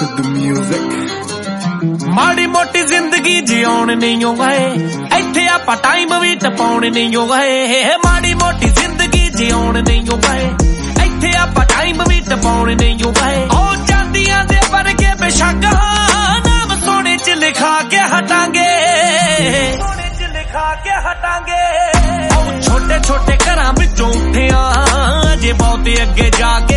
the music। माड़ी मोटी जिंदगी जिउण नहीं हो गए, इत्थे आपां टाइम भी टपाउण नहीं हो गए। माड़ी मोटी जिंदगी जिउण नहीं हो गए, इत्थे आपां टाइम भी टपाउण नहीं हो गए। ओ चांदियां दे वर्गे बेशक नाम सोने च लिखा के हटांगे, सोने च लिखा के हटांगे। ओ छोटे छोटे घरां विचों उठे जे बहुते अगे जाके